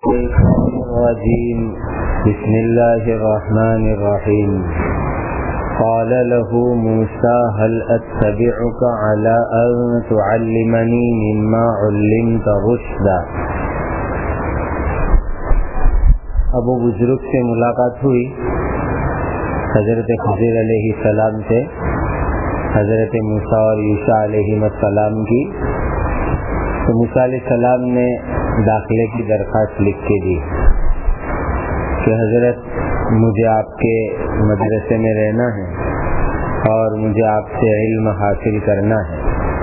الشيطان الرجيم بسم الله الرحمن الرحيم قال له موسى هل أتبعك على أن تعلمني مما علمت رشدا۔ ابو بزرگ سے ملاقات ہوئی حضرت خضر علیہ السلام سے حضرت موسیٰ اور عیسیٰ علیہ السلام کی، تو موسیٰ علیہ السلام نے داخلے کی درخواست لکھ کے دی کہ حضرت مجھے آپ کے مدرسے میں رہنا ہے اور مجھے آپ سے علم حاصل کرنا ہے۔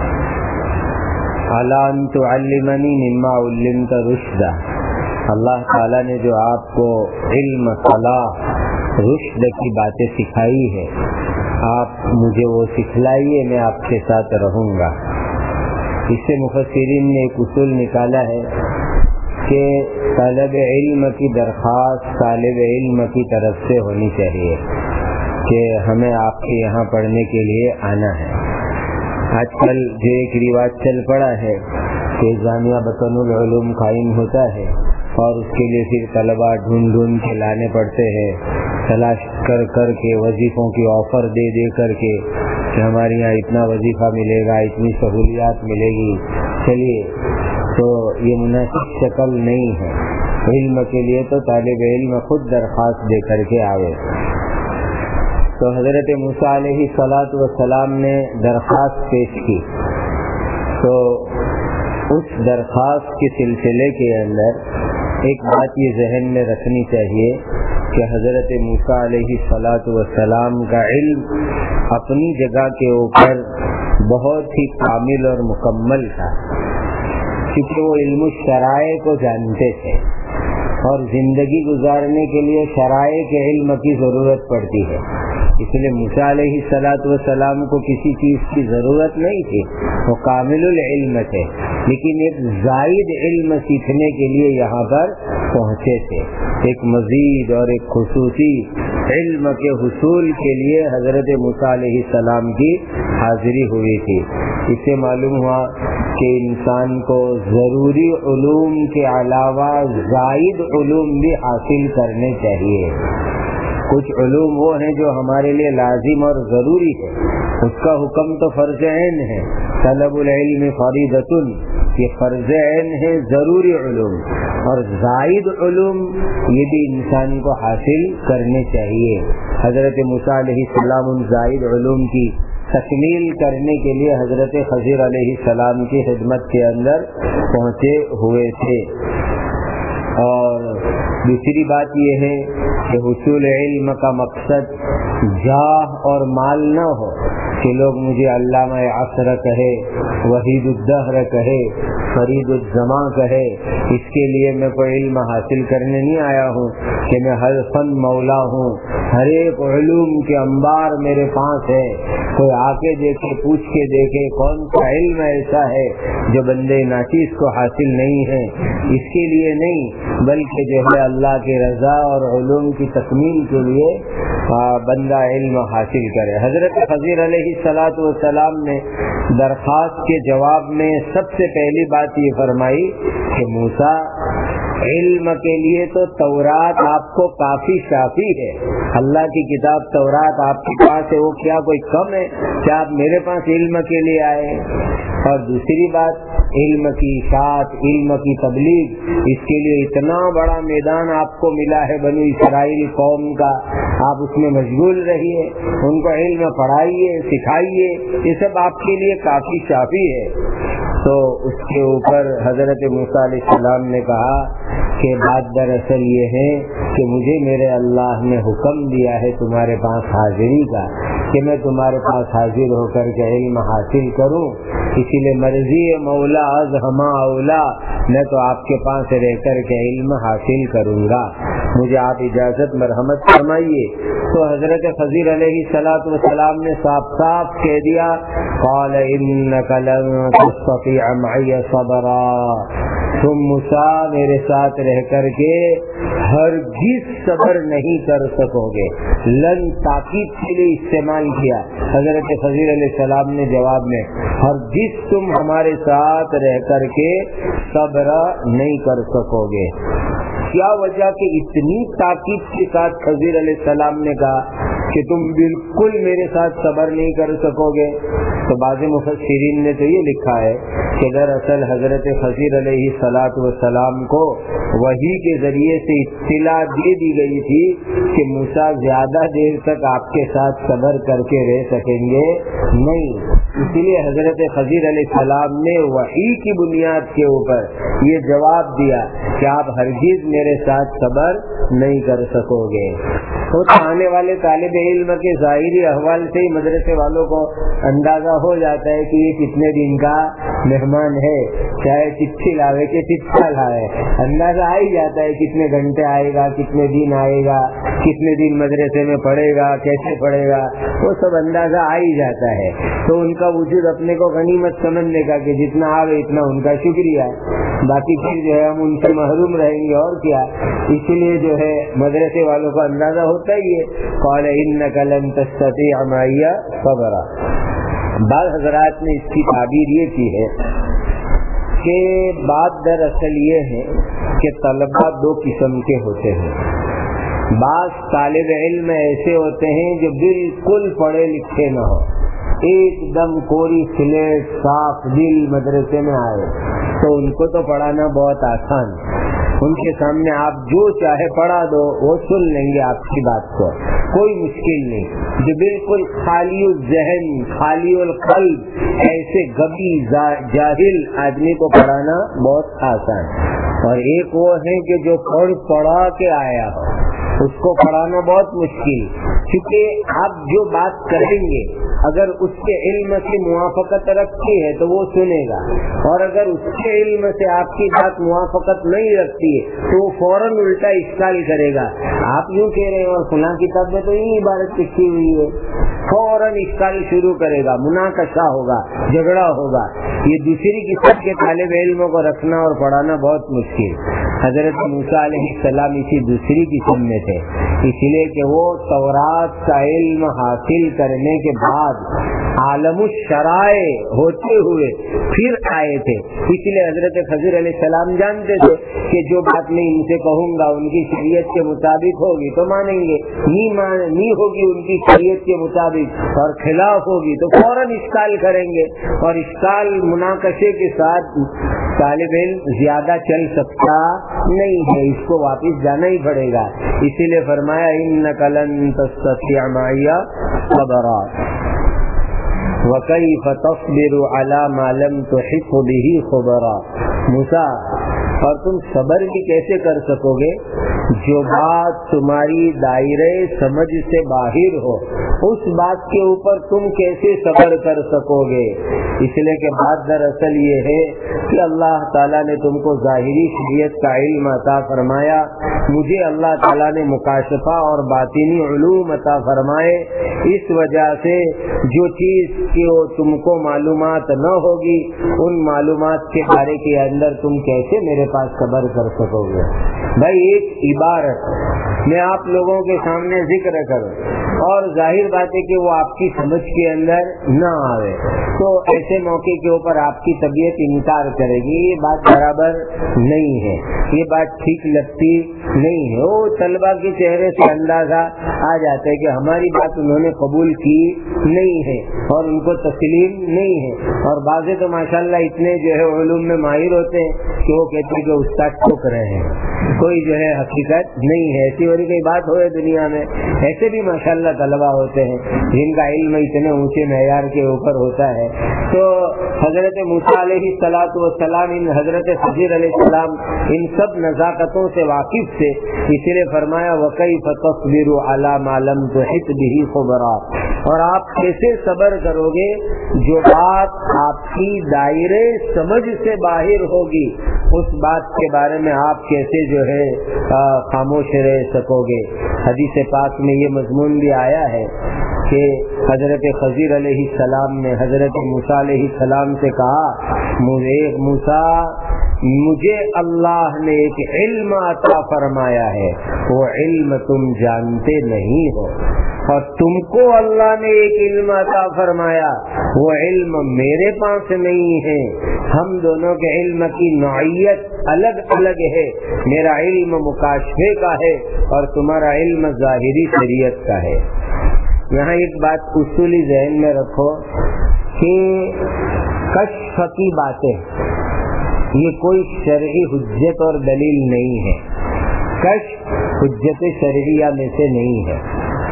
الا ان تعلمنی مما علمت رشدا، اللہ تعالیٰ نے جو آپ کو علم، صلاح، رشد کی باتیں سکھائی ہے، آپ مجھے وہ سکھلائیے، میں آپ کے ساتھ رہوں گا۔ اس سے مفسرین نے ایک اصول نکالا ہے کہ طالب علم کی درخواست طالب علم کی طرف سے ہونی چاہیے کہ ہمیں آپ کے یہاں پڑھنے کے لیے آنا ہے۔ آج کل جو ایک رواج چل پڑا ہے کہ جامعہ بطن العلوم قائم ہوتا ہے اور اس کے لیے پھر طلباء ڈھونڈ ڈھونڈ کے لانے پڑتے ہیں، تلاش کر کر کے وظیفوں کی آفر دے دے کر کے کہ ہمارے یہاں اتنا وظیفہ ملے گا، اتنی سہولیات ملے گی، چلیے۔ تو یہ مناسب شکل نہیں ہے۔ علم کے لیے تو طالب علم خود درخواست دے کر کے آوے۔ تو حضرت موسیٰ علیہ السلام نے درخواست پیش کی، تو اس درخواست کے سلسلے کے اندر ایک بات یہ ذہن میں رکھنی چاہیے کہ حضرت موسیٰ علیہ السلام کا علم اپنی جگہ کے اوپر بہت ہی کامل اور مکمل تھا، کیونکہ وہ علم الشرائع کو جانتے تھے اور زندگی گزارنے کے لیے شرائع کے علم کی ضرورت پڑتی ہے۔ اس لیے موسیٰ علیہ السلام کو کسی چیز کی ضرورت نہیں تھی، وہ کامل العلم تھے، لیکن ایک زائد علم سیکھنے کے لیے یہاں پر پہنچے تھے۔ ایک مزید اور ایک خصوصی علم کے حصول کے لیے حضرت موسیٰ علیہ السلام کی حاضری ہوئی تھی۔ اس سے معلوم ہوا کہ انسان کو ضروری علوم کے علاوہ زائد علوم بھی حاصل کرنے چاہیے۔ کچھ علوم وہ ہیں جو ہمارے لیے لازم اور ضروری ہے، اس کا حکم تو فرض عین ہے، طلب العلم فریضۃ، یہ فرض عین ہے ضروری علوم، اور زائد علوم یہ بھی انسان کو حاصل کرنے چاہیے۔ حضرت موسیٰ علیہ السلام ان زائد علوم کی تکمیل کرنے کے لیے حضرت خضر علیہ السلام کی خدمت کے اندر پہنچے ہوئے تھے۔ اور دوسری بات یہ ہے کہ حصول علم کا مقصد جاہ اور مال نہ ہو کہ لوگ مجھے علامہ عصر کہے، وحید الدہر کہے، فرید الزمان کہے۔ اس کے لیے میں کوئی علم حاصل کرنے نہیں آیا ہوں کہ میں ہر فن مولا ہوں، ہر ایک علوم کے انبار میرے پاس ہے، کوئی آ کے دیکھے، پوچھ کے دیکھے کون سا علم ایسا ہے جو بندے ناچیز کو حاصل نہیں ہے۔ اس کے لیے نہیں، بلکہ جو ہے اللہ کی رضا اور علوم کی تکمیل کے لیے بندہ علم حاصل کرے۔ حضرت خضر علیہ السلام نے درخواست کے جواب میں سب سے پہلی بات یہ فرمائی کہ موسیٰ، علم کے لیے تو تورات آپ کو کافی شافی ہے، اللہ کی کتاب تورات آپ کے پاس ہے، وہ کیا کوئی کم ہے کیا آپ میرے پاس علم کے لیے آئے؟ اور دوسری بات، علم کی اشاعت، علم کی تبلیغ، اس کے لیے اتنا بڑا میدان آپ کو ملا ہے بنی اسرائیل قوم کا، آپ اس میں مشغول رہیے، ان کو علم پڑھائیے، سکھائیے، یہ سب آپ کے لیے کافی شافی ہے۔ تو اس کے اوپر حضرت موسیٰ علیہ السلام نے کہا کہ بات دراصل یہ ہے کہ مجھے میرے اللہ نے حکم دیا ہے تمہارے پاس حاضری کا، کہ میں تمہارے پاس حاضر ہو کر کے علم حاصل کروں، اسی لیے مرضی مولا از ہما اولا، میں تو آپ کے پاس رہ کر کے علم حاصل کروں گا، مجھے آپ اجازت مرحمت فرمائیے۔ تو حضرت خضر علیہ السلام نے صاف صاف کہہ دیا، قال انک لن تستطیع معی صبرا، تم موسیٰ میرے ساتھ رہ کر کے ہرگز صبر نہیں کر سکو گے۔ لن تاکید کے لیے استعمال کیا حضرت خضر علیہ السلام نے جواب میں، ہرگز تم ہمارے ساتھ رہ کر کے صبر نہیں کر سکو گے۔ کیا وجہ کہ اتنی تاکید کے ساتھ خضر علیہ السلام نے کہا کہ تم بالکل میرے ساتھ صبر نہیں کر سکو گے؟ تو بعض مفسرین نے تو یہ لکھا ہے کہ دراصل حضرت خضر علیہ السلام کو وحی کے ذریعے سے اطلاع دے دی گئی تھی کہ موسیٰ زیادہ دیر تک آپ کے ساتھ صبر کر کے رہ سکیں گے نہیں، اسی لیے حضرت خضر علیہ السلام نے وحی کی بنیاد کے اوپر یہ جواب دیا کہ آپ ہرگز میرے ساتھ صبر نہیں کر سکو گے۔ تو آنے والے طالب علم کے ظاہری احوال سے ہی مدرسے والوں کو اندازہ ہو جاتا ہے کہ یہ کتنے دن کا مہمان ہے، چاہے چٹھی لاوے کہ چٹھا لائے، اندازہ آ ہی جاتا ہے کتنے گھنٹے آئے گا، کتنے دن آئے گا، کتنے دن مدرسے میں پڑھے گا، کیسے پڑھے گا، وہ سب اندازہ آ ہی جاتا ہے۔ تو ان کا وجود اپنے کو غنیمت سمجھنے کا کہ جتنا آوے اتنا ان کا شکریہ، باقی پھر جو ہے ہم ان سے محروم رہیں گے اور کیا۔ اسی لیے جو ہے مدرسے والوں کو اندازہ ہوتا ہی ہے۔ قال انک لن تستطیع معی صبرا۔ بعض حضرات نے اس کی تعبیر یہ کی ہے کہ بات دراصل یہ ہے کہ طلبہ دو قسم کے ہوتے ہیں۔ بعض طالب علم ایسے ہوتے ہیں جو بالکل پڑھے لکھے نہ ہو، ایک دم کوری سلیٹ صاف دل مدرسے میں آئے تو ان کو تو پڑھانا بہت آسان، ان کے سامنے آپ جو چاہے پڑھا دو وہ سن لیں گے آپ کی بات کو، کوئی مشکل نہیں۔ جو بالکل خالی الذہن خالی القلب ایسے غبی جاہل آدمی کو پڑھانا بہت آسان، اور ایک وہ ہے کہ جو پڑھا کے آیا ہو اس کو پڑھانا بہت مشکل، کیونکہ آپ جو بات کریں گے اگر اس کے علم سے موافقت رکھتی ہے تو وہ سنے گا، اور اگر اس کے علم سے آپ کی بات موافقت نہیں رکھتی ہے تو وہ فوراً الٹا اشکال کرے گا۔ آپ یوں کہہ رہے ہیں اور فلاں کتاب میں تو یہ عبارت لکھی ہوئی ہے، فوراً اشکال شروع کرے گا، مناقشہ ہوگا، جھگڑا ہوگا۔ یہ دوسری قسم کے طالب علموں کو رکھنا اور پڑھانا بہت مشکل۔ حضرت موسیٰ علیہ السلام اسی دوسری قسم میں تھے، اس لیے کہ وہ تورات کا علم حاصل کرنے کے بعد عالم الشرائع ہوتے ہوئے پھر آئے تھے، اس لیے حضرت خضر علیہ السلام جانتے تھے کہ جو بات میں ان سے کہوں گا ان کی شریعت کے مطابق ہوگی تو مانیں گے، نہیں ہوگی ان کی شریعت کے مطابق اور خلاف ہوگی تو فوراً اشکال کریں گے، اور اشکال مناقشے کے ساتھ طالب علم زیادہ چل سکتا نہیں ہے، اس کو واپس جانا ہی پڑے گا۔ اسی لیے فرمایا انک لن تستطیع معی صبرا وکیف تصبر علی ما لم تحط به خبرا۔ موسیٰ، اور تم صبر بھی کیسے کر سکو گے جو بات تمہاری دائرے سمجھ سے باہر ہو، اس بات کے اوپر تم کیسے صبر کر سکو گے؟ اس لیے کہ بات دراصل یہ ہے کہ اللہ تعالیٰ نے تم کو ظاہری شریعت کا علم عطا فرمایا، مجھے اللہ تعالیٰ نے مکاشفہ اور باطنی علوم عطا فرمائے، اس وجہ سے جو چیز کی تم کو معلومات نہ ہوگی ان معلومات کے بارے کے اندر تم کیسے میرے پاس صبر کر سکو گے؟ بھائی ایک عبارت میں آپ لوگوں کے سامنے ذکر کروں اور ظاہر بات ہے کہ وہ آپ کی سمجھ کے اندر نہ آئے تو ایسے موقع کے اوپر آپ کی طبیعت انکار کرے گی، یہ بات برابر نہیں ہے، یہ بات ٹھیک لگتی نہیں ہے۔ وہ طلبہ کے چہرے سے اندازہ آ جاتا ہے کہ ہماری بات انہوں نے قبول کی نہیں ہے اور ان کو تسلیم نہیں ہے، اور بعض تو ماشاءاللہ اتنے جو ہے علوم میں ماہر ہوتے ہیں کہ وہ کہتے ہیں کہ استاد ٹھوک رہے ہیں، کوئی جو ہے حقیقت نہیں ہے، ایسی اور کوئی بات ہوئے دنیا میں، ایسے بھی ماشاءاللہ طلبہ ہوتے ہیں جن کا علم اتنے اونچے معیار کے اوپر ہوتا ہے۔ تو حضرت موسیٰ علیہ السلام ان حضرت خضر علیہ السلام ان سب نزاکتوں سے واقف تھے، اسی لیے فرمایا وَكَيْفَ تَصْبِرُ عَلَى مَا لَمْ تُحِطْ بِهِ خُبْرًا، اور آپ کیسے صبر کرو گے جو بات آپ کی دائرے سمجھ سے باہر ہوگی، اس بات کے بارے میں آپ کیسے جو ہے خاموش رہ سکو گے۔ حدیث پاک میں یہ مضمون بھی آیا ہے کہ حضرت خضر علیہ السلام نے حضرت موسیٰ علیہ السلام سے کہا موسیٰ مجھے اللہ نے ایک علم عطا فرمایا ہے، وہ علم تم جانتے نہیں ہو، اور تم کو اللہ نے ایک علم عطا فرمایا، وہ علم میرے پاس نہیں ہے، ہم دونوں کے علم کی نوعیت الگ الگ ہے، میرا علم مکاشفے کا ہے اور تمہارا علم ظاہری شریعت کا ہے۔ یہاں ایک بات اصولی ذہن میں رکھو کہ کشف کی باتیں یہ کوئی شرعی حجت اور دلیل نہیں ہے، کشف حجت شرعیہ میں سے نہیں ہے۔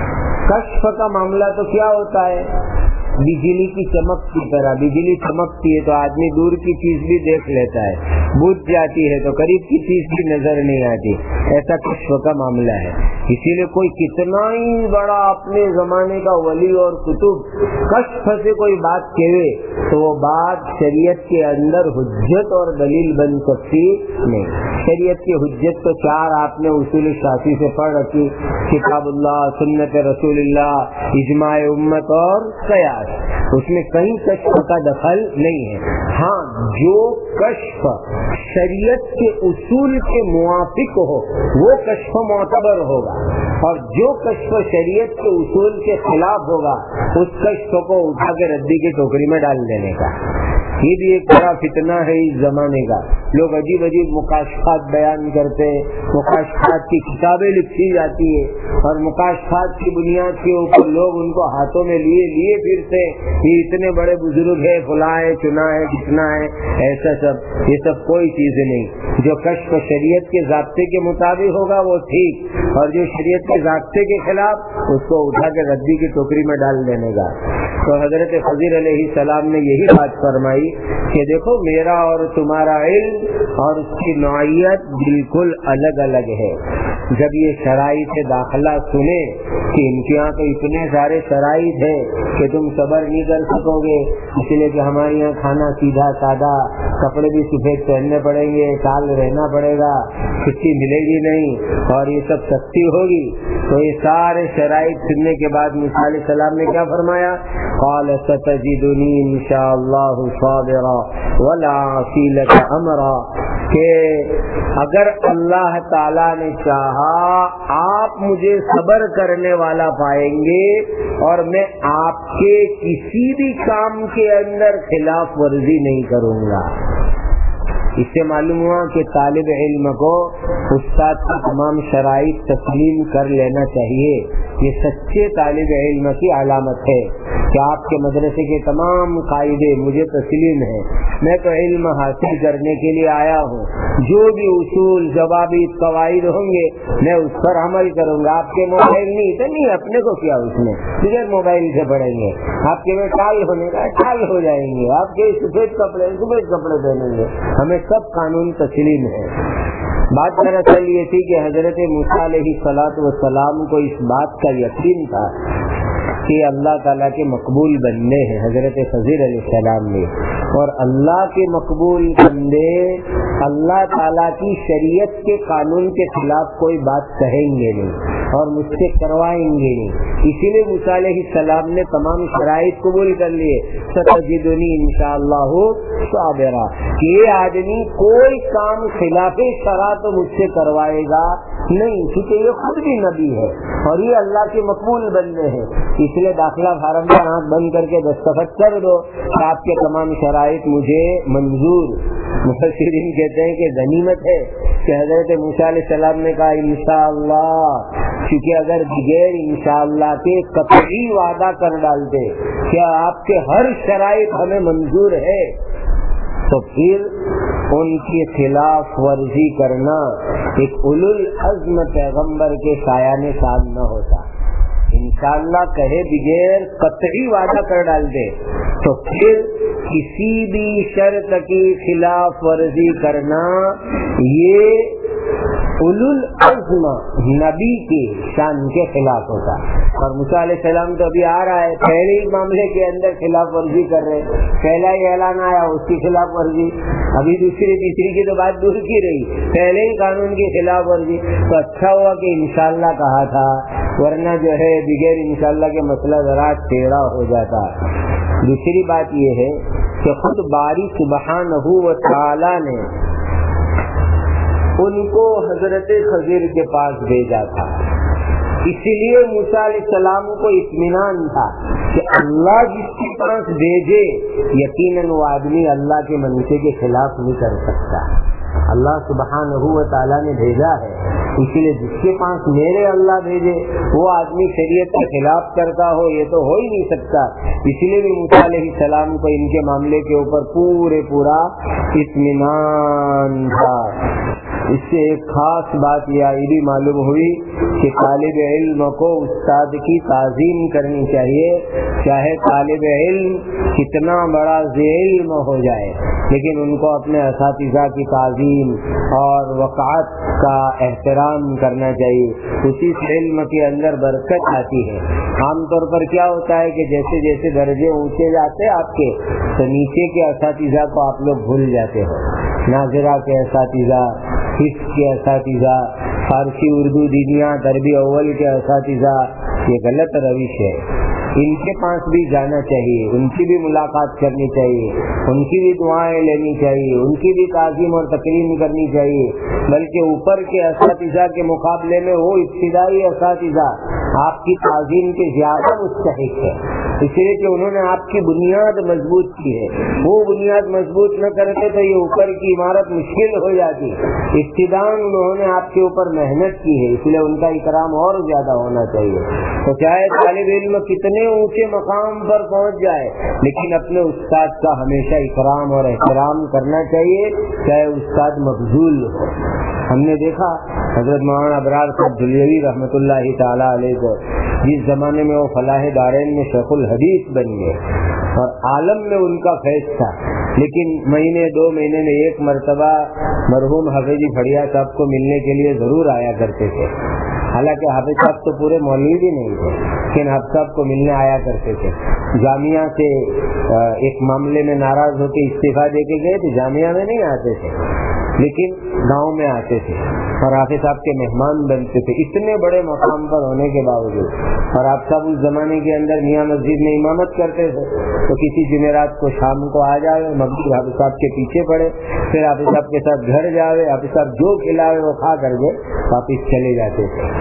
کشف کا معاملہ تو کیا ہوتا ہے، بجلی کی چمک کی طرح، بجلی چمکتی ہے تو آدمی دور کی چیز بھی دیکھ لیتا ہے، بجھ جاتی ہے تو قریب کی چیز بھی نظر نہیں آتی، ایسا کشف کا معاملہ ہے۔ اسی لیے کوئی کتنا ہی بڑا اپنے زمانے کا ولی اور کتب کشف سے کوئی بات کہے تو وہ بات شریعت کے اندر حجت اور دلیل بن سکتی نہیں۔ شریعت کی حجت تو چار آپ نے اصول شافعی سے پڑھ رکھی، کتاب اللہ، سنت رسول اللہ، اجماع امت اور قیاس، اس میں کہیں کشف کا دخل نہیں ہے۔ ہاں جو کشف شریعت کے اصول کے موافق ہو وہ کشف معتبر ہوگا، اور جو کشف شریعت کے اصول کے خلاف ہوگا اس کشف کو اٹھا کے ردی کی ٹوکری میں ڈال دینے کا۔ یہ بھی ایک بڑا فتنہ ہے اس زمانے کا، لوگ عجیب عجیب مکاشفات بیان کرتے ہیں، مکاشفات کی کتابیں لکھی جاتی ہے اور مکاشفات کی بنیاد کے اوپر لوگ ان کو ہاتھوں میں لیے پھرتے، یہ اتنے بڑے بزرگ ہے، فلاں ہے، چنا ہے، جتنا ہے، ایسا سب، یہ سب کوئی چیز نہیں۔ جو کشف شریعت کے ضابطے کے مطابق ہوگا وہ ٹھیک، اور جو شریعت کے ضابطے کے خلاف اس کو اٹھا کے ردی کی ٹوکری میں ڈال دینے کا۔ تو حضرت خضر علیہ السلام نے یہی بات فرمائی کہ دیکھو میرا اور تمہارا علم اور اس کی نوعیت بالکل الگ الگ ہے۔ جب یہ شرائط داخلہ سنے کہ ان کے یہاں تو اتنے سارے شرائط ہیں کہ تم صبر نہیں کر سکو گے، اس لیے کہ ہمارے یہاں کھانا سیدھا سادہ، کپڑے بھی سفید پہننے پڑیں گے، سال رہنا پڑے گا، چھٹی ملے گی نہیں، اور یہ سب سختی ہوگی، تو یہ سارے شرائط سننے کے بعد موسیٰ علیہ السلام نے کیا فرمایا؟ قال ستجدنی انشاءاللہ صابرا ولا اعصی لک امرا، کہ اگر اللہ تعالیٰ نے چاہا آپ مجھے صبر کرنے والا پائیں گے اور میں آپ کے کسی بھی کام کے اندر خلاف ورزی نہیں کروں گا۔ اس سے معلوم ہوا کہ طالب علم کو استاد کی تمام شرائط تسلیم کر لینا چاہیے، یہ سچے طالب علم کی علامت ہے کہ آپ کے مدرسے کے تمام قاعدے مجھے تسلیم ہیں، میں تو علم حاصل کرنے کے لیے آیا ہوں، جو بھی اصول ضوابط قواعد ہوں گے میں اس پر عمل کروں گا۔ آپ کے موبائل نہیں اپنے کو کیا اس میں بغیر موبائل سے پڑھیں گے، آپ کے میں ٹال ہونے کا ٹال ہو جائیں گے، آپ کے سفید کپڑے پہنیں گے، ہمیں سب قانون تسلیم ہے۔ بات دراصل یہ تھی کہ حضرت موسیٰ علیہ السلام کو اس بات کا یقین تھا کہ اللہ تعالیٰ کے مقبول بندے ہیں حضرت خضر علیہ السلام نے، اور اللہ کے مقبول بندے اللہ تعالیٰ کی شریعت کے قانون کے خلاف کوئی بات کہیں گے نہیں اور مجھ سے کروائیں گے نہیں، اسی لیے موسیٰ علیہ السلام نے تمام شرائط قبول کر لیے، ستجدنی انشاءاللہ صابرا، کہ یہ آدمی کوئی کام خلاف شرع تو مجھ سے کروائے گا نہیں، کیونکہ یہ خود بھی نبی ہے اور یہ اللہ کے مقبول بندے ہیں، اس لیے داخلہ فارم میں آنکھ بند کر کے دستخط کر دو کہ آپ کے تمام شرائط مجھے منظور۔ مفسرین کہتے ہیں کہ غنیمت ہے کہ حضرت موسیٰ علیہ السلام نے کہا انشاءاللہ، کیونکہ اگر بغیر انشاءاللہ کے قطعی وعدہ کر ڈالتے کہ آپ کے ہر شرائط ہمیں منظور ہے تو پھر ان کی خلاف ورزی کرنا ایک اولو العزم پیغمبر کے سایہ شان نہ ہوتا۔ انشاءاللہ کہے بغیر قطعی وعدہ کر ڈال دے تو پھر کسی بھی شرط کی خلاف ورزی کرنا یہ اولو العزم نبی کی شان کے خلاف ہوتا۔ اور موسیٰ علیہ السلام تو ابھی آ رہا ہے، پہلے ہی معاملے کے اندر خلاف ورزی کر رہے، پہلا ہی اعلان آیا اس کی خلاف ورزی، ابھی دوسری تیسری کی تو بات دور کی رہی، پہلے ہی قانون کی خلاف ورزی۔ تو اچھا ہوا کہ انشاءاللہ کہا تھا، ورنہ جو ہے بغیر انشاءاللہ کے مسئلہ ذرا ٹیڑھا ہو جاتا۔ دوسری بات یہ ہے کہ خود باری سبحانہ و تعالی نے ان کو حضرت خضر کے پاس بھیجا تھا. اسی لیے موسیٰ علیہ السلام کو اطمینان تھا کہ اللہ جس کے پاس بھیجے یقیناً وہ آدمی اللہ کے منشے کے خلاف نہیں کر سکتا. اللہ سبحانہ و تعالیٰ نے بھیجا ہے، اسی لیے جس کے پاس میرے اللہ بھیجے وہ آدمی شریعت کے خلاف کرتا ہو یہ تو ہو ہی نہیں سکتا. اسی لیے بھی موسیٰ علیہ السلام کو ان کے معاملے کے اوپر پورا اطمینان تھا. اس سے ایک خاص بات یہ بھی معلوم ہوئی کہ طالب علم کو استاد کی تعظیم کرنی چاہیے، چاہے طالب علم کتنا بڑا ذی علم ہو جائے، لیکن ان کو اپنے اساتذہ کی تعظیم اور وقعت کا احترام کرنا چاہیے. اسی سے علم کے اندر برکت آتی ہے. عام طور پر کیا ہوتا ہے کہ جیسے جیسے درجے اونچے جاتے آپ کے تو نیچے کے اساتذہ کو آپ لوگ بھول جاتے ہو. ناظرہ کے اساتذہ، حفظ کے اساتذہ، فارسی اردو دینیا تربیت اول کے اساتذہ، یہ غلط روش ہے. ان کے پاس بھی جانا چاہیے، ان کی بھی ملاقات کرنی چاہیے، ان کی بھی دعائیں لینی چاہیے، ان کی بھی تعظیم اور تکریم کرنی چاہیے. بلکہ اوپر کے اساتذہ کے مقابلے میں وہ ابتدائی اساتذہ آپ کی تعظیم کے زیادہ مستحق ہے، اس لیے کہ انہوں نے آپ کی بنیاد مضبوط کی ہے. وہ بنیاد مضبوط نہ کرتے تو یہ اوپر کی عمارت مشکل ہو جاتی. ابتداً انہوں نے آپ کے اوپر محنت کی ہے، اس لیے ان کا اکرام اور زیادہ ہونا چاہیے. تو چاہے طالب علم کتنے اونچے مقام پر پہنچ جائے لیکن اپنے استاد کا ہمیشہ اکرام اور احترام کرنا چاہیے، چاہے استاد مبذول ہو. ہم نے دیکھا حضرت مولانا ابرار صاحب دہلوی رحمۃ اللہ تعالی علیہ کو جس زمانے میں وہ فلاح دارین میں شیخ الحدیث بن گئے اور عالم میں ان کا فیض تھا، لیکن مہینے 2 مہینے میں ایک مرتبہ مرحوم حافظ بھڑیا صاحب کو ملنے کے لیے ضرور آیا کرتے تھے. حالانکہ حافظ صاحب تو پورے مولوی بھی نہیں تھے لیکن حافظ صاحب کو ملنے آیا کرتے تھے. جامعہ سے ایک معاملے میں ناراض ہو کے استعفیٰ دے کے گئے تو جامعہ میں نہیں آتے تھے لیکن گاؤں میں آتے تھے اور حافظ صاحب کے مہمان بنتے تھے اتنے بڑے مقام پر ہونے کے باوجود. اور آپ صاحب اس زمانے کے اندر میاں مسجد میں امامت کرتے تھے تو کسی جمعرات کو شام کو آ جائے مغرب حافظ صاحب کے پیچھے پڑے، پھر حافظ صاحب کے ساتھ گھر جاوے، حافظ صاحب جو کھلاوے وہ کھا کر کے واپس چلے جاتے تھے.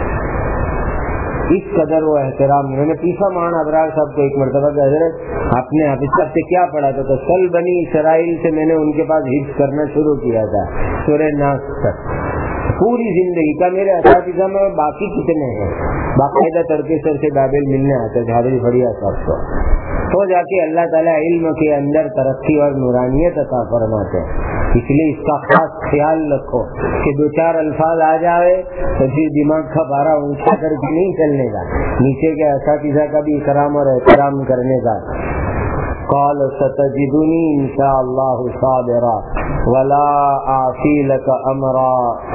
اس قدر وہ احترام. میں نے پوچھا مولانا ابرار صاحب کو ایک مرتبہ کہ حضرت آپ نے حافظ صاحب سے کیا پڑھا تھا؟ تو سل بنی اسرائیل سے میں نے ان کے پاس حفظ کرنا شروع کیا تھا، سورہ ناس تک پوری زندگی کا. میرے اساتذہ میں باقی کتنے ہیں باقاعدہ ترکیسر سے بابل ملنے آتے تھے حافظ بھڑیا صاحب کو، تو جا کے اللہ تعالیٰ علم کے اندر ترقی اور نورانیت عطا فرماتے ہیں. اس لیے اس کا خاص خیال رکھو کہ 2-4 الفاظ آ جائے تو پھر دماغ کا پارا اونچا کر کے نہیں چلنے کا، نیچے کے اساتذہ کا بھی اکرام اور احترام کرنے کا. قال ستجدنی انشاءاللہ صابرا ولا اعصی لک امرا،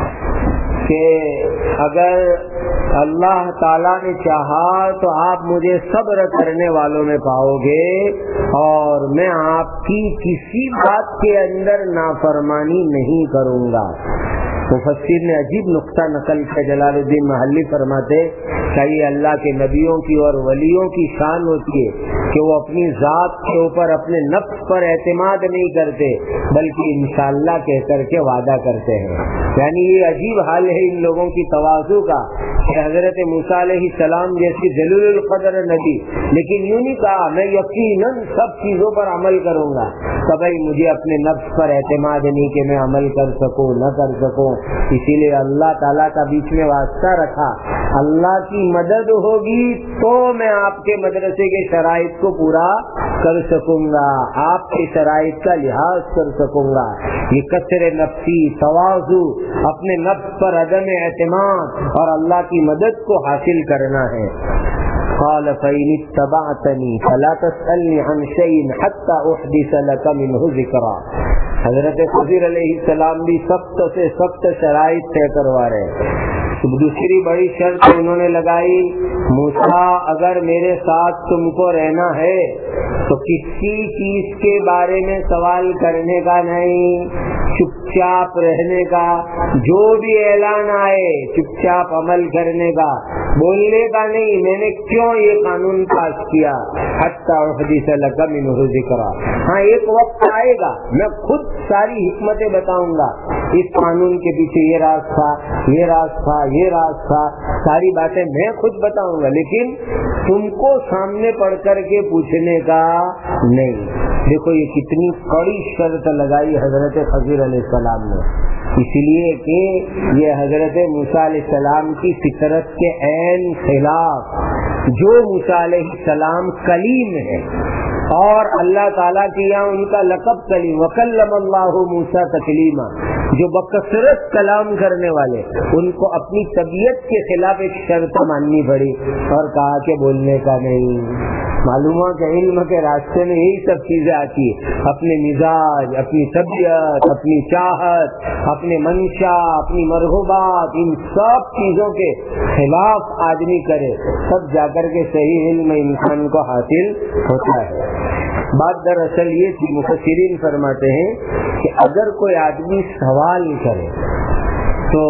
کہ اگر اللہ تعالیٰ نے چاہا تو آپ مجھے صبر کرنے والوں میں پاؤ گے اور میں آپ کی کسی بات کے اندر نافرمانی نہیں کروں گا. مفسر نے عجیب نقطہ نقل کیا. جلال الدین محلی فرماتے کہ یہ اللہ کے نبیوں کی اور ولیوں کی شان ہوتی ہے کہ وہ اپنی ذات کے اوپر اپنے نفس پر اعتماد نہیں کرتے بلکہ انشاءاللہ کہہ کر کے وعدہ کرتے ہیں. یعنی یہ عجیب حال ہے ان لوگوں کی تواضع کا کہ حضرت موسیٰ علیہ السلام جیسی جلیل القدر نبی لیکن یوں نہیں کہا میں یقیناً سب چیزوں پر عمل کروں گا، کبھی مجھے اپنے نفس پر اعتماد نہیں کہ میں عمل کر سکوں نہ کر سکوں. اسی لیے اللہ تعالیٰ کا بیچ میں واسطہ رکھا، اللہ کی مدد ہوگی تو میں آپ کے مدرسے کے شرائط کو پورا کر سکوں گا، آپ کے شرائط کا لحاظ کر سکوں گا. یہ کثر نفسی، تواضع، اپنے نفس پر عدم اعتماد اور اللہ کی مدد کو حاصل کرنا ہے. قال فإن اتبعتني فلا تسألني عن شيء حتى أحدث لك منه ذكرا. حضرت خضر علیہ السلام بھی سخت سے سخت شرائط طے کروا رہے. دوسری بڑی شرط انہوں نے لگائی، موسیٰ اگر میرے ساتھ تم کو رہنا ہے تو کسی چیز کے بارے میں سوال کرنے کا نہیں، چپ چاپ رہنے کا، جو بھی اعلان آئے چپ چاپ عمل کرنے کا، بولنے کا نہیں میں نے کیوں یہ قانون پاس کیا. حتی احدث لک منہ ذکرا. ہاں ایک وقت آئے گا میں خود ساری حکمتیں بتاؤں گا اس قانون کے پیچھے یہ راز تھا، یہ راز تھا، یہ راز تھا، ساری باتیں میں خود بتاؤں گا، لیکن تم کو سامنے پڑھ کر کے پوچھنے کا نہیں۔ دیکھو یہ کتنی کڑی شرط لگائی حضرت خضر علیہ السلام نے، اس لیے کہ یہ حضرت موسیٰ علیہ السلام کی فطرت کے عین خلاف، جو موسیٰ علیہ السلام کلیم ہے اور اللہ تعالیٰ کی یہاں ان کا لقب کلیم، وَكَلَّمَ اللَّهُ مُوسَىٰ تَكْلِيمًا، جو بکثرت کلام کرنے والے، ان کو اپنی طبیعت کے خلاف ایک شرط ماننی پڑی اور کہا کہ بولنے کا نہیں۔ معلوم ہو کہ علم کے راستے میں یہی سب چیزیں آتی ہیں، اپنے مزاج، اپنی طبیعت، اپنی چاہت، اپنے منشا، اپنی مرغوبات، ان سب چیزوں کے خلاف آدمی کرے تب جا کر کے صحیح علم انسان کو حاصل ہوتا ہے۔ بات دراصل یہ تھی، مفسرین فرماتے ہیں کہ اگر کوئی آدمی سوال کرے تو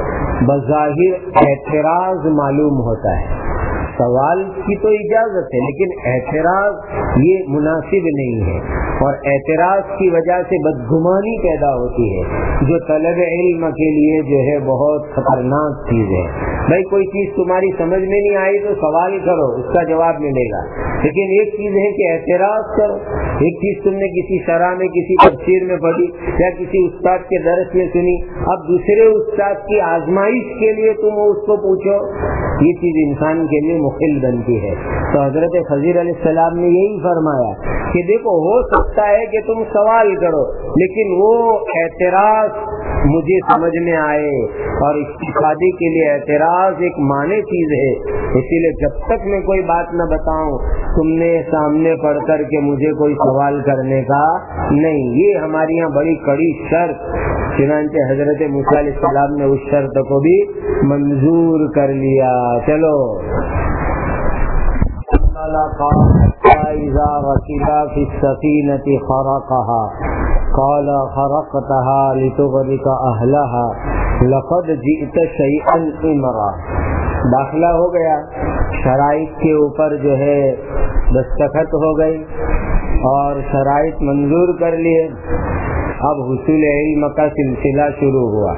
بظاہر اعتراض معلوم ہوتا ہے، سوال کی تو اجازت ہے لیکن اعتراض یہ مناسب نہیں ہے، اور اعتراض کی وجہ سے بدگمانی پیدا ہوتی ہے، جو طلب علم کے لیے جو ہے بہت خطرناک چیز ہے۔ بھائی کوئی چیز تمہاری سمجھ میں نہیں آئی تو سوال کرو، اس کا جواب ملے گا، لیکن ایک چیز ہے کہ اعتراض کرو۔ ایک چیز تم نے کسی شرح میں، کسی تفسیر میں پڑھی یا کسی استاد کے درس میں سنی، اب دوسرے استاد کی آزمائش کے لیے تم اس کو پوچھو، یہ چیز انسان کے لیے مخل بنتی ہے۔ تو حضرت خضر علیہ السلام نے یہی فرمایا کہ دیکھو ہو سکتا ہے کہ تم سوال کرو لیکن وہ اعتراض مجھے سمجھ میں آئے، اور استفادے کے لیے اعتراض ایک معنی چیز ہے، اسی لیے جب تک میں کوئی بات نہ بتاؤں تم نے سامنے پڑھ کر کے مجھے کوئی سوال کرنے کا نہیں۔ یہ ہمارے یہاں بڑی کڑی شرط، چنانچہ حضرت موسیٰ علیہ السلام نے اس شرط کو بھی منظور کر لیا۔ چلو إِذَا رَكِبَ فِي السَّفِينَةِ خَرَقَهَا قَالَ خَرَقْتَهَا لِتُغْرِقَ أَهْلَهَا لَقَدْ جِئْتَ شَيْئًا إِمْرًا۔ داخلہ ہو گیا، شرائط کے اوپر جو ہے دستخط ہو گئی اور شرائط منظور کر لیے، اب حصول علم کا سلسلہ شروع ہوا۔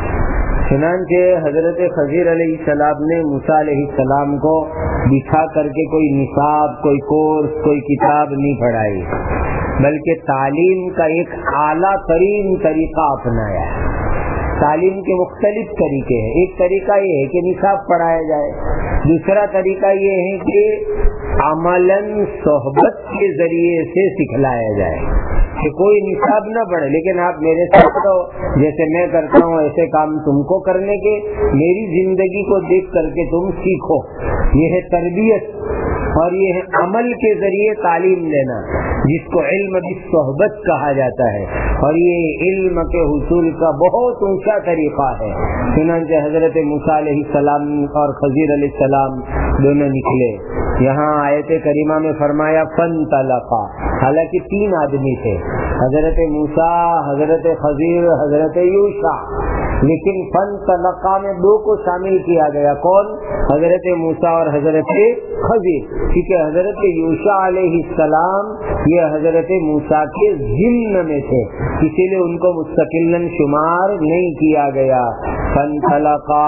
چنانچہ حضرت خضر علیہ السلام نے موسیٰ علیہ السلام کو بٹھا کر کے کوئی نصاب، کوئی کورس، کوئی کتاب نہیں پڑھائی، بلکہ تعلیم کا ایک اعلیٰ ترین طریقہ اپنایا ہے۔ تعلیم کے مختلف طریقے ہیں، ایک طریقہ یہ ہے کہ نصاب پڑھایا جائے، دوسرا طریقہ یہ ہے کہ عملاً صحبت کے ذریعے سے سکھلایا جائے، کہ کوئی نصاب نہ پڑھے لیکن آپ میرے ساتھ رہو، جیسے میں کرتا ہوں ایسے کام تم کو کرنے کے، میری زندگی کو دیکھ کر کے تم سیکھو۔ یہ ہے تربیت، اور یہ ہے عمل کے ذریعے تعلیم لینا، جس کو علم بالصحبت کہا جاتا ہے، اور یہ علم کے حصول کا بہت اونچا طریقہ ہے۔ چنانچہ حضرت موسیٰ علیہ السلام اور خضر علیہ السلام دونوں نکلے۔ یہاں آیت کریمہ میں فرمایا فانطلقا، حالانکہ 3 آدمی تھے، حضرت موسیٰ، حضرت خضر، حضرت یوشع، لیکن فانطلقا میں 2 کو شامل کیا گیا، کون؟ حضرت موسیٰ اور حضرت خضر، کیونکہ حضرت یوشع علیہ السلام یہ حضرت موسیٰ کے ضمن میں تھے، اسی لیے ان کو مستقلاً شمار نہیں کیا گیا۔ فانطلقا،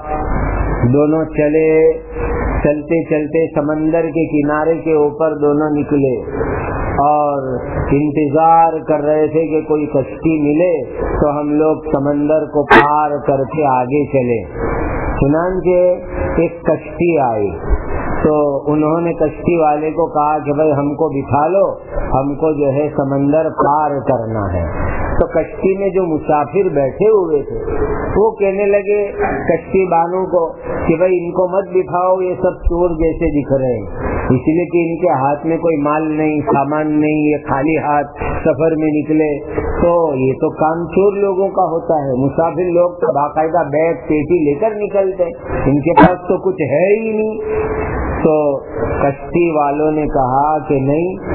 دونوں چلے، چلتے چلتے سمندر کے کنارے کے اوپر دونوں نکلے اور انتظار کر رہے تھے کہ کوئی کشتی ملے تو ہم لوگ سمندر کو پار کر کے آگے چلے۔ چنانچہ ایک کشتی آئی تو انہوں نے کشتی والے کو کہا کہ بھائی ہم کو بٹھا لو، ہم کو جو ہے سمندر پار کرنا ہے۔ تو کشتی میں جو مسافر بیٹھے ہوئے تھے وہ کہنے لگے کشتی بانوں کو کہ بھائی ان کو مت بٹھاؤ، یہ سب چور جیسے دکھ رہے ہیں، اس لیے کہ ان کے ہاتھ میں کوئی مال نہیں، سامان نہیں، یہ خالی ہاتھ سفر میں نکلے تو یہ تو کام چور لوگوں کا ہوتا ہے۔ مسافر لوگ تو باقاعدہ بیگ پیٹی لے کر نکلتے، ان کے پاس تو کچھ ہے ہی نہیں۔ تو کشتی والوں نے کہا کہ نہیں،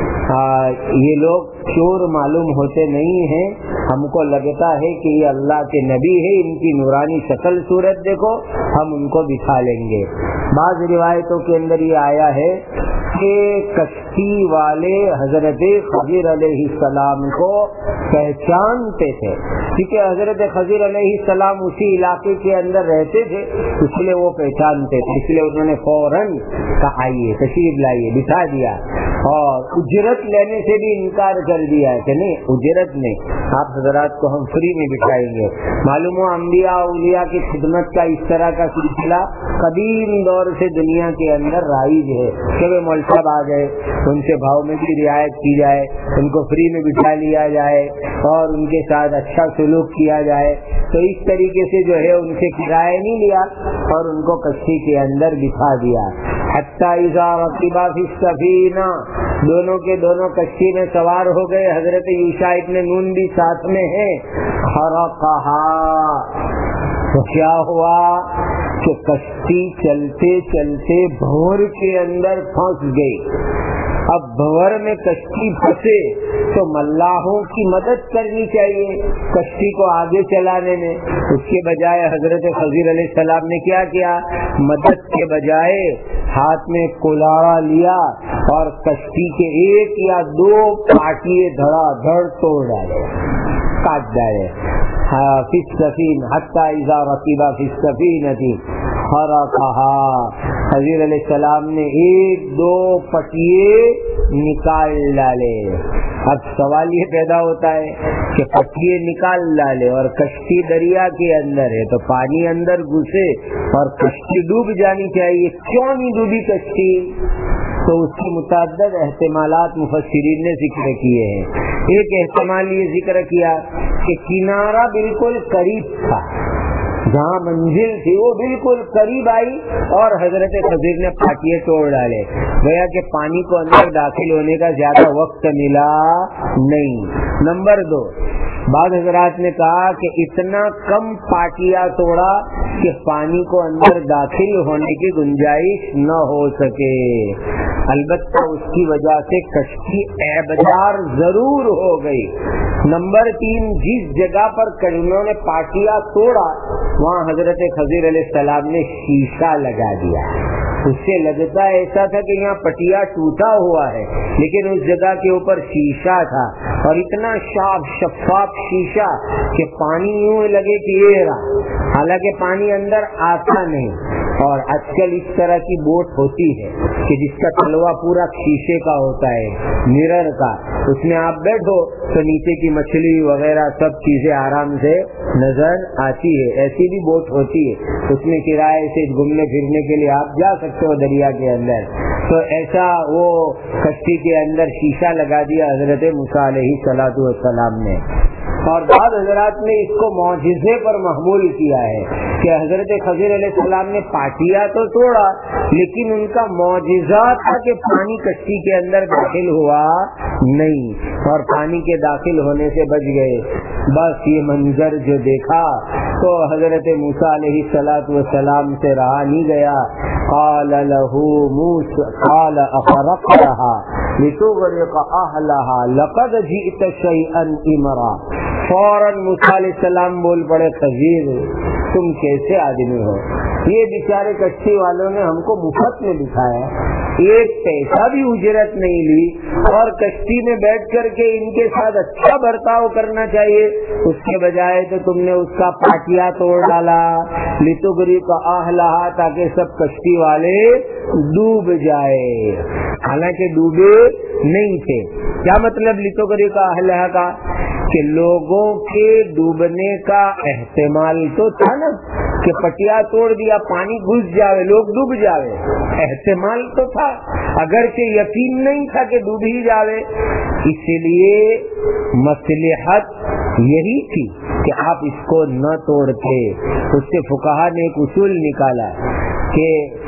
یہ لوگ چور معلوم ہوتے نہیں ہیں، ہم کو لگتا ہے کہ یہ اللہ کے نبی ہے، ان کی نورانی شکل صورت دیکھو، ہم ان کو بٹھا لیں گے۔ بعض روایتوں کے اندر یہ آیا ہے کہ کشتی والے حضرت خضر علیہ السلام کو پہچانتے تھے، کیونکہ حضرت خضر علیہ السلام اسی علاقے کے اندر رہتے تھے، اس لیے وہ پہچانتے تھے، اس لیے انہوں نے فوراً کہا آئیے تشریف لائیے، بٹھا دیا، اور اجرت لینے سے بھی انکار کر دیا کہ نہیں اجرت نہیں، آپ حضرات کو ہم فری میں بٹھائیں گے۔ معلوم ہو انبیاء اولیاء کی خدمت کا اس طرح کا سلسلہ قدیم دور سے دنیا کے اندر رائج ہے کہ وہ مول صاحب آ گئے، ان سے بھاؤ میں بھی رعایت کی جائے، ان کو فری میں بٹھا لیا جائے اور ان کے ساتھ اچھا سلوک کیا جائے، تو اس طریقے سے جو ہے ان سے کرایہ نہیں لیا اور ان کو کشتی کے اندر بٹھا دیا۔ حتی اذا رکبا فی السفینہ، دونوں کے دونوں کشتی میں سوار ہو گئے، حضرت یوشع ابن نون بھی ساتھ میں ہے، خرقہا، تو کیا ہوا کہ کشتی چلتے چلتے بھور کے اندر پھنس گئی۔ اب بھور میں کشتی پھنسے تو ملاحوں کی مدد کرنی چاہیے کشتی کو آگے چلانے میں، اس کے بجائے حضرت خضر علیہ السلام نے کیا کیا، مدد کے بجائے ہاتھ میں کلہاڑا لیا اور کشتی کے ایک یا دو پاٹیے دھڑا دھڑ توڑ ڈالے، کاٹ ڈالے۔ فی السفینہ حتی اذا رکبا فی السفینہ خرقہا، حضرت علیہ السلام نے ایک دو پٹیے نکال ڈالے۔ اب سوال یہ پیدا ہوتا ہے کہ پٹیے نکال ڈالے اور کشتی دریا کے اندر ہے تو پانی اندر گھسے اور کشتی ڈوب جانی چاہیے، کیوں نہیں ڈوبی کشتی؟ تو اس کے متعدد احتمالات مفسرین نے ذکر کیے ہیں۔ ایک احتمال یہ ذکر کیا کہ کنارہ بالکل قریب تھا، جہاں منزل تھی وہ بالکل قریب آئی اور حضرت خضر نے پاٹیے توڑ ڈالے، گویا کہ پانی کو اندر داخل ہونے کا زیادہ وقت ملا نہیں۔ نمبر 2، بعض حضرات نے کہا کہ اتنا کم پاٹیاں توڑا کہ پانی کو اندر داخل ہونے کی گنجائش نہ ہو سکے، البتہ اس کی وجہ سے کشتی عیبدار ضرور ہو گئی۔ نمبر 3، جس جگہ پر انہوں نے پاٹیاں توڑا وہاں حضرت خضر علیہ السلام نے شیشہ لگا دیا، اس سے لگتا ایسا تھا کہ یہاں پٹیا ٹوٹا ہوا ہے، لیکن اس جگہ کے اوپر شیشہ تھا اور اتنا شفاف شیشہ کہ پانی یوں لگے کہ یہ رہا، حالانکہ پانی اندر آتا نہیں۔ اور آج کل اس طرح کی بوٹ ہوتی ہے کہ جس کا تلوا پورا شیشے کا ہوتا ہے، مرر کا، اس میں آپ بیٹھو تو نیچے کی مچھلی وغیرہ سب چیزیں آرام سے نظر آتی ہے، ایسی بھی بوٹ ہوتی ہے، اس میں کرائے سے گھومنے پھرنے کے لیے آپ جا سکتے ہو دریا کے اندر۔ تو ایسا وہ کشتی کے اندر شیشہ لگا دیا حضرت موسیٰ علیہ السلام نے، اور بعض حضرات نے اس کو معجزے پر محمول کیا ہے کہ حضرت خضر علیہ السلام نے پاٹیا تو توڑا لیکن ان کا معجزہ تھا کہ پانی کشتی کے اندر داخل ہوا نہیں اور پانی کے داخل ہونے سے بچ گئے۔ بس یہ منظر جو دیکھا تو حضرت موسیٰ علیہ السلام سے رہا نہیں گیا۔ قال له موسى قال أخرقتها لتغرق أهلها لقد جئت شيئا إمرا، فوراً موسیٰ علیہ السلام بول پڑے، خضر تم کیسے آدمی ہو، یہ بیچارے کشتی والوں نے ہم کو مفت میں دکھایا، ایک پیسہ بھی اجرت نہیں لی اور کشتی میں بیٹھ کر کے ان کے ساتھ اچھا برتاؤ کرنا چاہیے، اس کے بجائے تو تم نے اس کا پاٹیا توڑ ڈالا، لتغرق اہلھا، تاکہ سب کشتی والے ڈوب جائے، حالانکہ ڈوبے نہیں تھے۔ کیا مطلب لتغرق اہلھا کا؟ کہ لوگوں کے ڈوبنے کا احتمال تو تھا نا، کہ پٹیا توڑ دیا پانی گھس جاوے لوگ ڈوب جاوے، احتمال تو تھا، اگرچہ یقین نہیں تھا کہ ڈوب ہی جاوے، اس لیے مصلحت یہی تھی کہ آپ اس کو نہ توڑتے۔ اس سے فقہا نے ایک اصول نکالا کہ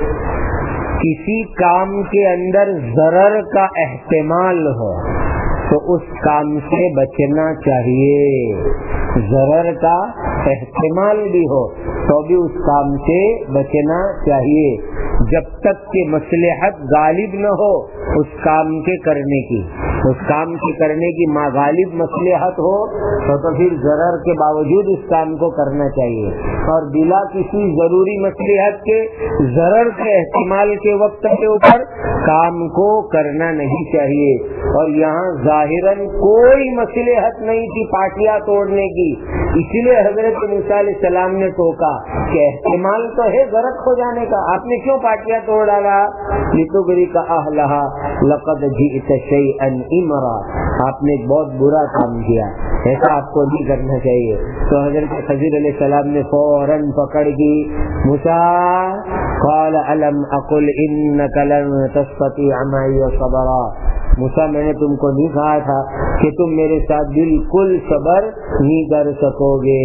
کسی کام کے اندر ضرر کا احتمال ہو تو اس کام سے بچنا چاہیے، ضرر کا احتمال بھی ہو تو بھی اس کام سے بچنا چاہیے، جب تک کہ مصلحت غالب نہ ہو اس کام کے کرنے کی، اس کام کے کرنے کی غالب مصلحت ہو تو پھر ضرر کے باوجود اس کام کو کرنا چاہیے، اور بلا کسی ضروری مصلحت کے ضرر کے احتمال کے وقت کے اوپر کام کو کرنا نہیں چاہیے. اور یہاں ظاہراً کوئی مصلحت نہیں تھی پاٹیاں توڑنے کی، اسی لیے حضرت موسیٰ علیہ السلام نے ٹوکا کہ احتمال تو ہے غرق ہو جانے کا، آپ نے کیوں پاٹیاں توڑ ڈالا؟ لِتُغْرِقَ أَهْلَهَا لَقَدْ جِئْتَ شَيْئًا إِمْرًا، آپ نے بہت برا کام کیا، ایسا آپ کو نہیں کرنا چاہیے. تو حضرت خضر علیہ السلام نے فوراً پکڑ کی موسیٰ، قال أَلَمْ أَقُلْ إِنَّكَ لَن تَسْتَطِيعَ مَعِيَ صَبْرًا، موسیٰ میں نے تم کو نہیں کہا تھا کہ تم میرے ساتھ بالکل صبر نہیں کر سکو گے؟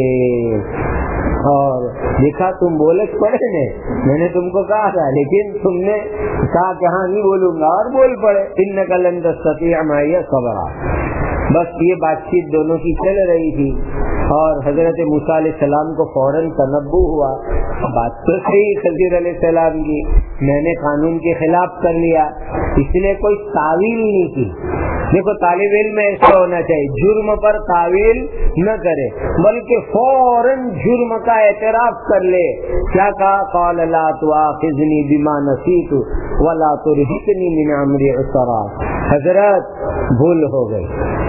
اور دیکھا تم بولے پڑے نے، میں نے تم کو کہا تھا لیکن تم نے کہا کہ ہاں نہیں بولوں گا اور بول پڑے. إِنَّكَ لَن تَسْتَطِيعَ مَعِيَ صَبْرًا. بس یہ بات چیت دونوں کی چل رہی تھی اور حضرت موسیٰ علیہ السلام کو فوراً تنبؤ ہوا، بات تو صحیح خضر علیہ السلام کی، میں نے قانون کے خلاف کر لیا، اس لیے کوئی تعویل نہیں کی. دیکھو طالب علم ایسا ہونا چاہیے، جرم پر تعویل نہ کرے بلکہ فوراً جرم کا اعتراف کر لے. کیا کہا؟ قال لا تؤاخذنی بما نسیت ولا ترهقنی من امری عسرا. حضرت بھول ہو گئی،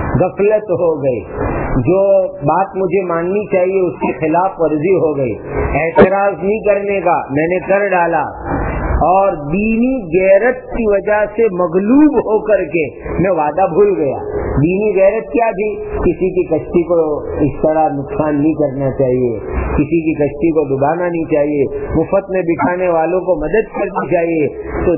غفلت ہو گئی، جو بات مجھے ماننی چاہیے اس کی خلاف ورزی ہو گئی، اعتراض نہیں کرنے کا میں نے کر ڈالا، اور دینی غیرت کی وجہ سے مغلوب ہو کر کے میں وعدہ بھول گیا. دینی غیرت کیا تھی؟ کسی کی کشتی کو اس طرح نقصان نہیں کرنا چاہیے، کسی کی کشتی کو ڈبانا نہیں چاہیے، مفت میں بٹھانے والوں کو مدد کرنی چاہیے. تو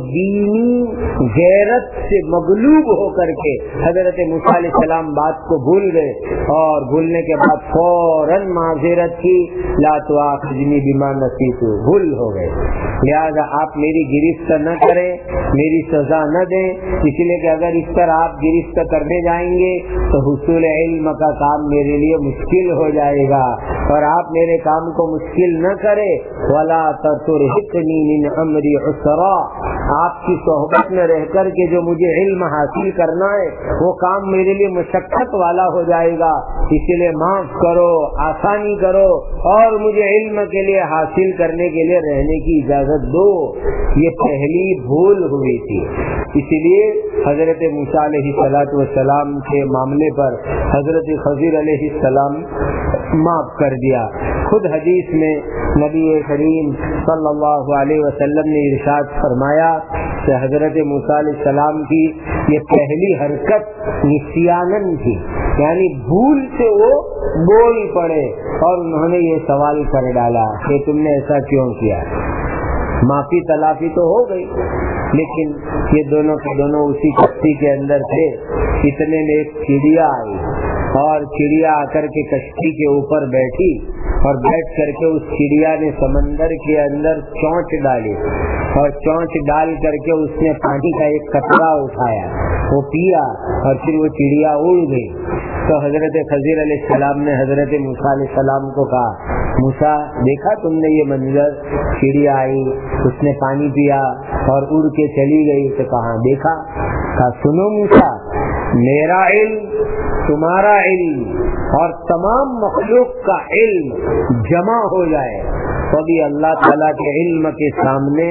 دینی غیرت سے مغلوب ہو کر کے حضرت موسیٰ علیہ السلام بات کو بھول گئے، اور بھولنے کے بعد فوراً معذرت کی، لا تؤاخذنی بما نسیت، بھول ہو گئے، لہذا آپ میری گرفت نہ کریں، میری سزا نہ دیں، اس لیے کہ اگر اس طرح آپ گرفت کرنے جائیں گے تو حصول علم کا کام میرے لیے مشکل ہو جائے گا، اور آپ میرے کام کو مشکل نہ کرے. ولا ترهقنی من امری عسرا، آپ کی صحبت میں رہ کر کے جو مجھے علم حاصل کرنا ہے وہ کام میرے لیے مشقت والا ہو جائے گا، اس لیے معاف کرو، آسانی کرو، اور مجھے علم کے لیے حاصل کرنے کے لیے رہنے کی اجازت دو. یہ پہلی بھول ہوئی تھی، اسی لیے حضرت موسیٰ علیہ السلام کے معاملے پر حضرت خضر علیہ السلام معاف کر دیا. خود حدیث میں نبی کریم صلی اللہ علیہ وسلم نے ارشاد فرمایا کہ حضرت موسیٰ علیہ السلام کی یہ پہلی حرکت نسیانن تھی، یعنی بھول سے وہ بول پڑے اور انہوں نے یہ سوال کر ڈالا کہ تم نے ایسا کیوں کیا. معافی تلافی تو ہو گئی، لیکن یہ دونوں کے دونوں اسی کشتی کے اندر تھے. اتنے میں ایک چڑیا آئی، اور چڑیا آ کر کے کشتی کے اوپر بیٹھی، اور بیٹھ کر کے اس چڑیا نے سمندر کے اندر چونچ ڈالی، اور چونچ ڈال کر کے اس نے پانی کا ایک قطرہ اٹھایا، وہ پیا، اور پھر وہ چڑیا اڑ گئی. تو حضرت خضر علیہ السلام نے حضرت موسیٰ علیہ السلام کو کہا، موسیٰ دیکھا تم نے یہ منظر، چڑیا آئی، اس نے پانی پیا اور اڑ کے چلی گئی. تو کہاں دیکھا؟ کہا سنو موسیٰ، میرا علم، تمہارا علم اور تمام مخلوق کا علم جمع ہو جائے تو بھی اللہ تعالیٰ کے علم کے سامنے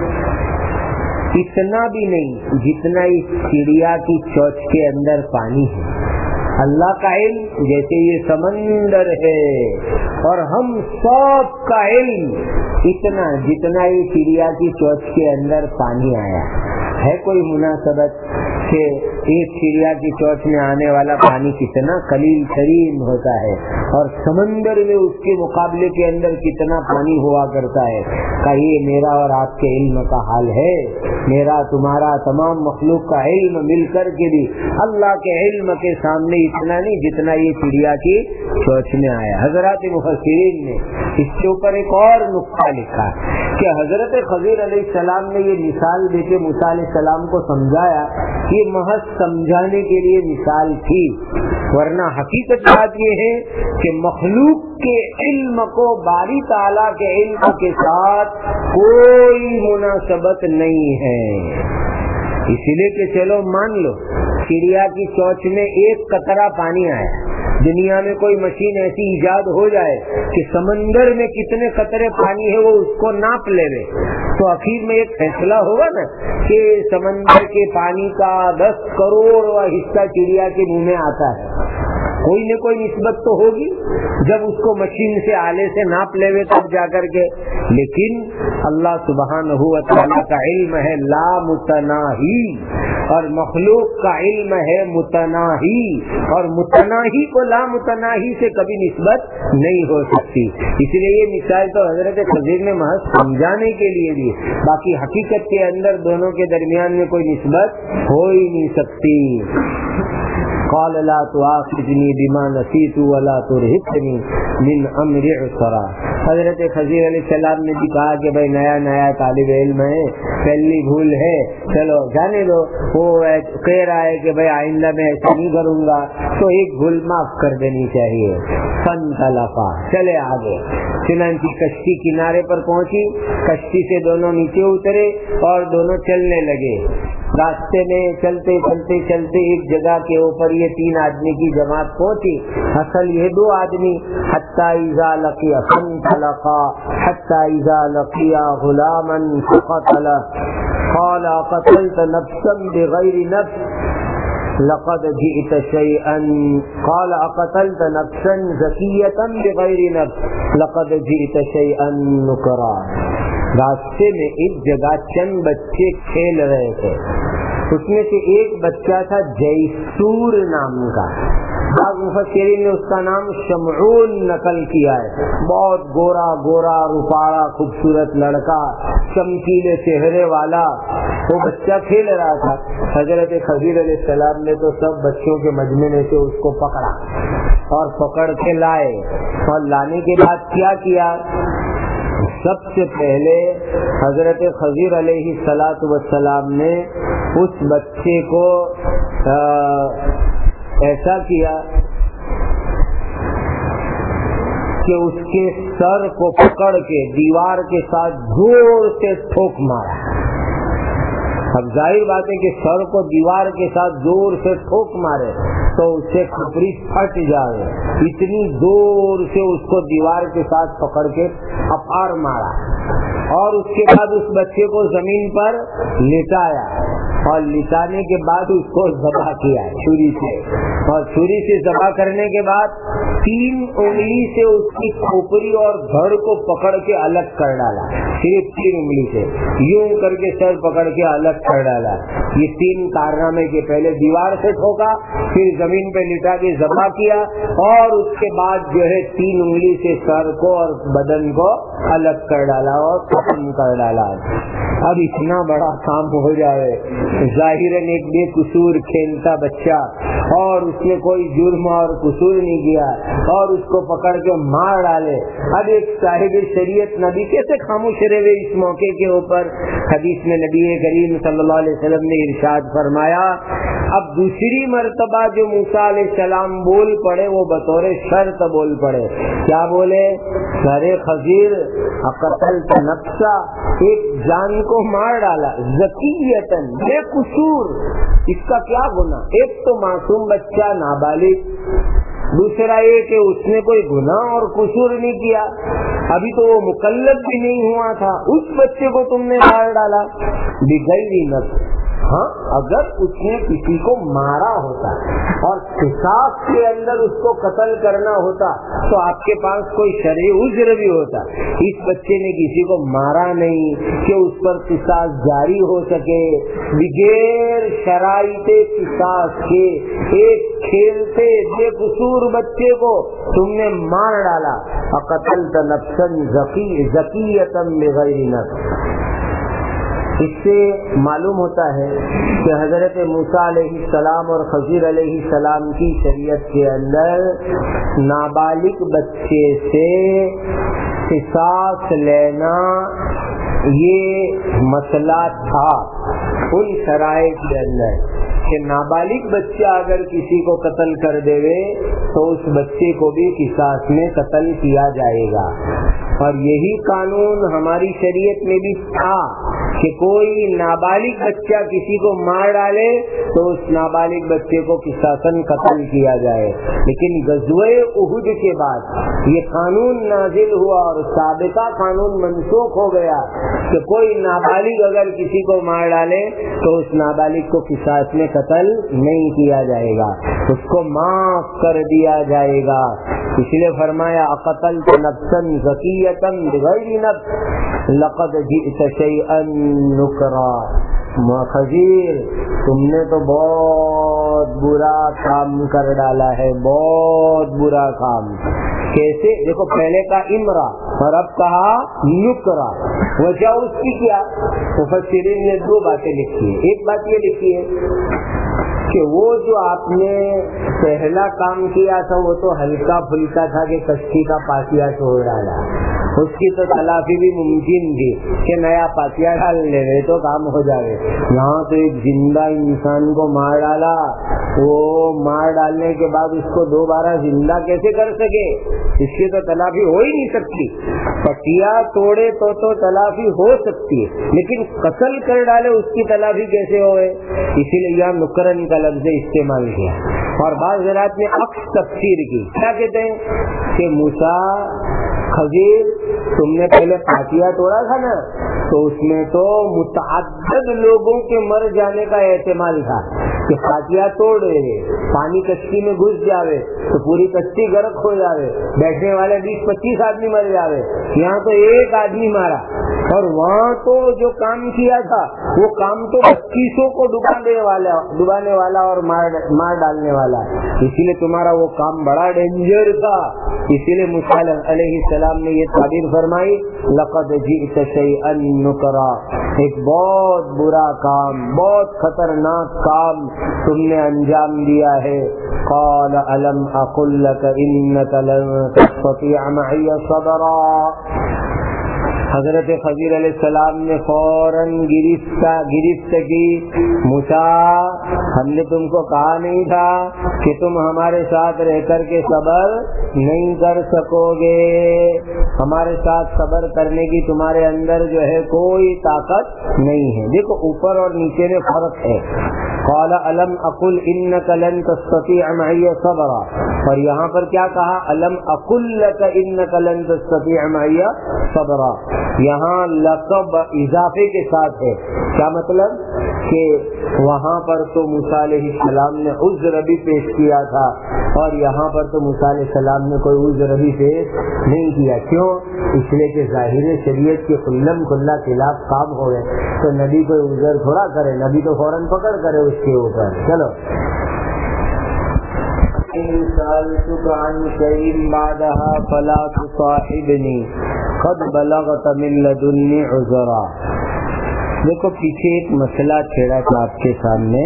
اتنا بھی نہیں جتنا اس چڑیا کی چونچ کے اندر پانی ہے. اللہ کا علم جیسے یہ سمندر ہے، اور ہم سب کا علم اتنا جتنا یہ چڑیا کی چونچ کے اندر پانی آیا ہے. کوئی مناسبت کہ ایک چڑیا کی چونچ میں آنے والا پانی کتنا قلیل ترین ہوتا ہے، اور سمندر میں اس کے مقابلے کے اندر کتنا پانی ہوا کرتا ہے. کہ یہ میرا اور آپ کے علم کا حال ہے، میرا تمہارا تمام مخلوق کا علم مل کر کے بھی اللہ کے علم کے سامنے اتنا نہیں جتنا یہ چڑیا کی چونچ میں آیا. حضرات مفسرین نے اس کے اوپر ایک اور نقطہ لکھا کہ حضرت خضر علیہ السلام نے یہ مثال دے کے موسیٰ علیہ السلام کو سمجھایا، یہ محض سمجھانے کے لیے مثال تھی، ورنہ حقیقت بات یہ ہے کہ مخلوق کے علم کو باری تعالیٰ کے علم کے ساتھ کوئی مناسبت نہیں ہے. اسی لیے کہ چلو مان لو چڑیا کی چونچ میں ایک قطرہ پانی آیا، دنیا میں کوئی مشین ایسی ایجاد ہو جائے کہ سمندر میں کتنے قطرے پانی ہے وہ اس کو ناپ لے، تو آخر میں ایک فیصلہ ہوگا نا کہ سمندر کے پانی کا 10 کروڑ حصہ چڑیا کے منہ میں آتا ہے، کوئی نہ کوئی نسبت تو ہوگی جب اس کو مشین سے آلے سے ناپ لے تب جا کر کے. لیکن اللہ سبحانہ و تعالیٰ کا علم ہے لا متناہی، اور مخلوق کا علم ہے متناہی، اور متناہی کو لا متناہی سے کبھی نسبت نہیں ہو سکتی. اس لیے یہ مثال تو حضرت خضر نے محض سمجھانے کے لیے دی، باقی حقیقت کے اندر دونوں کے درمیان میں کوئی نسبت ہو ہی نہیں سکتی. قال لا تؤاخذني بما نسيت ولا ترهقني من امر عسرا. حضرت خضر علیہ السلام نے بھی کہا کہ بھائی نیا طالب علم ہے، پہلی بھول ہے، چلو جانے دو. وہ کہہ رہا ہے کہ بھائی آئندہ میں ایسا نہیں کروں گا، تو ایک بھول معاف کر دینی چاہیے. فانطلقا، چلے آگے. چنانچہ کشتی کنارے پر پہنچی، کشتی سے دونوں نیچے اترے اور دونوں چلنے لگے. راستے میں چلتے چلتے چلتے ایک جگہ کے اوپر یہ 3 آدمی کی جماعت پہنچی. اصل یہ 2 آدمی. حتی اذا لقیا فانطلقا حتی اذا لقیا غلاما فقتله قال قتلت نفسا بغیر نفس لقد جئت شيئا قال اقتلت نفسا زكية بغیر نفس لقد جئت شيئا نكرا. راستے میں ایک جگہ چند بچے کھیل رہے تھے. اس میں سے ایک بچہ تھا جیسور نام کا. بعض مفسرین نے اس کا نام شمعون نقل کیا ہے. بہت گورا روپاڑا خوبصورت لڑکا، چمکیلے چہرے والا وہ بچہ کھیل رہا تھا. حضرت خضر علیہ السلام نے تو سب بچوں کے مجمع سے اس کو پکڑا اور پکڑ کے لائے. اور لانے کے بعد کیا کیا؟ سب سے پہلے حضرت خضر علیہ السلام نے اس بچے کو ایسا کیا کہ اس کے سر کو پکڑ کے دیوار کے ساتھ زور سے ٹھوک مارا. اب ظاہر بات ہے کہ سر کو دیوار کے ساتھ زور سے ٹھوک مارے تو اس سے کھپڑی پھٹ جائے، اتنی زور سے اس کو دیوار کے ساتھ پکڑ کے اپار مارا. اور اس کے بعد اس بچے کو زمین پر لٹایا اور لٹانے کے بعد اس کو ذبح کیا چھری سے. اور چھری سے ذبح کرنے کے بعد 3 انگلی سے اس کی کھوپڑی اور دھڑ کو پکڑ کے الگ کر ڈالا. صرف 3 انگلی سے یوں کر کے سر پکڑ کے الگ کر ڈالا. یہ 3 کارنامے کے پہلے دیوار سے ٹھوکا، پھر زمین پہ لٹا کے ذبح کیا، اور اس کے بعد جو ہے 3 انگلی سے سر کو اور بدن کو الگ کر ڈالا اور ختم کر ڈالا. اب اتنا بڑا کام ہو جائے، ظاہراً ایک بے قصور کھیلتا بچہ اور اس نے کوئی جرم اور قصور نہیں کیا اور اس کو پکڑ کے مار ڈالے. اب ایک صاحب شریعت نبی کیسے خاموش رہے اس موقع کے اوپر؟ حدیث میں نبی کریم صلی اللہ علیہ وسلم نے ارشاد فرمایا. اب دوسری مرتبہ جو موسیٰ علیہ السلام بول پڑے وہ بطور شرط بول پڑے. کیا بولے؟ ارے خضر اقتلت نفسا، ایک جان کو مار ڈالا، ذکیتاً، بے قصور. اس کا کیا گناہ؟ ایک تو معصوم بچہ نابالغ، دوسرا یہ کہ اس نے کوئی گناہ اور قصور نہیں کیا، ابھی تو وہ مکلف بھی نہیں ہوا تھا، اس بچے کو تم نے مار ڈالا بغیر نفس. ہاں اگر اس نے کسی کو مارا ہوتا اور قصاص کے اندر اس کو قتل کرنا ہوتا تو آپ کے پاس کوئی شرعی عذر بھی ہوتا. اس بچے نے کسی کو مارا نہیں کہ اس پر قصاص جاری ہو سکے. بغیر شرائط قصاص کے ایک کھیلتے بے قصور بچے کو تم نے مار ڈالا. قتلت نفسا زکیۃ بغیر نفس. اس سے معلوم ہوتا ہے کہ حضرت موسیٰ علیہ السلام اور خضر علیہ السلام کی شریعت کے اندر نابالغ بچے سے قصاص لینا یہ مسئلہ تھا ان شرائط کے اندر کہ نابالغ بچہ اگر کسی کو قتل کر دے تو اس بچے کو بھی قصاص میں قتل کیا جائے گا. اور یہی قانون ہماری شریعت میں بھی تھا کہ کوئی نابالغ بچہ کسی کو مار ڈالے تو اس نابالغ بچے کو قصاصاً قتل کیا جائے. لیکن غزوہ احد کے بعد یہ قانون نازل ہوا اور سابقہ قانون منسوخ ہو گیا کہ کوئی نابالغ اگر کسی کو مار ڈالے تو اس نابالغ کو قصاص میں قتل نہیں کیا جائے گا, اس کو معاف کر دیا جائے گا. اس لیے فرمایا اقتلت نفسا زکیۃ بغیر نفس لقد جئت شیئا نکرا. خضیر تم نے تو بہت برا کام کر ڈالا ہے, بہت برا کام. کیسے؟ دیکھو پہلے کا امرا اور اب کہا نکرا. وجہ اس کی کیا؟ مفسرین نے دو باتیں لکھی ہے. ایک بات یہ لکھی ہے کہ وہ جو آپ نے پہلا کام کیا تھا وہ تو ہلکا پھلکا تھا کہ کشتی کا پاتیا توڑ ڈالا, اس کی تو تلافی بھی ممکن تھی کہ نیا پاتیا ڈال لے رہے تو کام ہو جائے. یہاں تو ایک زندہ انسان کو مار ڈالا, وہ مار ڈالنے کے بعد اس کو دوبارہ زندہ کیسے کر سکے؟ اس کی تو تلافی ہو ہی نہیں سکتی. پٹیا توڑے تو تلافی ہو سکتی ہے, لیکن قتل کر ڈالے اس کی تلافی کیسے ہوئے؟ اسی لیے یہاں نکرن کا لفظ استعمال کیا. اور بعض حضرات نے عکس تفسیر کی. کیا کہتے ہیں کہ موسیٰ خضیر تم نے پہلے پاتیا توڑا تھا نا, تو اس میں تو متعدد لوگوں کے مر جانے کا احتمال تھا کہ پاتیا توڑے پانی کشتی میں گھس جاوے تو پوری کشتی غرق ہو جاوے, بیٹھنے والے 20-25 آدمی مر جاوے. یہاں تو ایک آدمی مارا, اور وہاں تو جو کام کیا تھا وہ کام تو 2500 کو ڈبانے والا اور مار ڈالنے والا. اسی لیے تمہارا وہ کام بڑا ڈینجر تھا. اسی لیے موسیٰ علیہ السلام نے یہ تعبیر فرمائی لقد جئت شیئا نکرا, ایک بہت برا کام, بہت خطرناک کام تم نے انجام دیا ہے. قال الم اقل لك انك لن تستطيع معي صبرا. حضرت خضیر علیہ السلام نے فوراً گرفت کی, موسیٰ ہم نے تم کو کہا نہیں تھا کہ تم ہمارے ساتھ رہ کر کے صبر نہیں کر سکو گے, ہمارے ساتھ صبر کرنے کی تمہارے اندر جو ہے کوئی طاقت نہیں ہے. دیکھو اوپر اور نیچے میں فرق ہے. قال الم اقل انک لن تستطيع معي صبرا, اور یہاں پر کیا کہا؟ الم اقل لك انک لن تستطيع معي صبرا. یہاں لقب اضافے کے ساتھ ہے. کیا مطلب کہ وہاں پر تو موسیٰ علیہ السلام نے عذر بھی پیش کیا تھا, اور یہاں پر تو موسیٰ علیہ السلام نے کوئی عذر بھی پیش نہیں کیا. کیوں؟ اس لیے کہ ظاہر شریعت کے کلم کلا خلاف کام ہو گئے تو نبی کوئی عذر تھوڑا کرے, نبی تو فوراً پکڑ کرے اس کے اوپر. چلو سألتك عن شيء بعدها فلا تصاحبني قد بلغت من لدني عذرا. دیکھو پیچھے ایک مسئلہ چھیڑا تھا آپ کے سامنے,